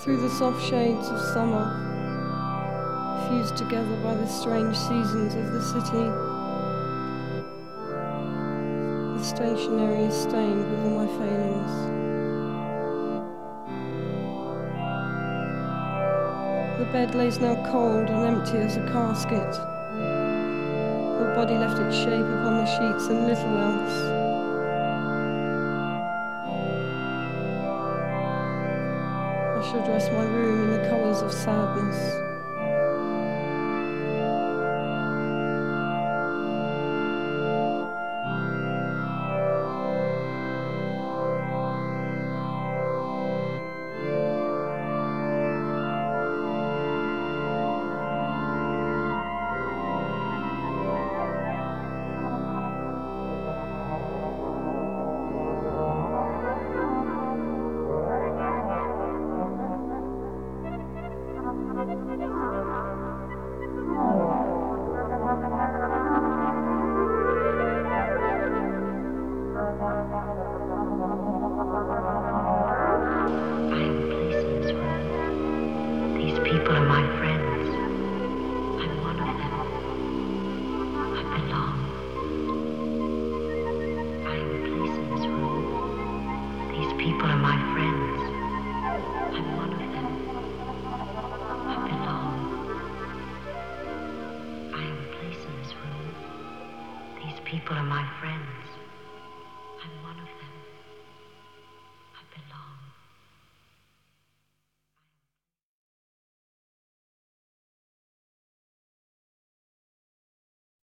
Through the soft shades of summer, fused together by the strange seasons of the city, the stationery is stained with all my failings. The bed lays now cold and empty as a casket. The body left its shape upon the sheets and little else. I shall dress my room in the colours of sadness. People are my friends.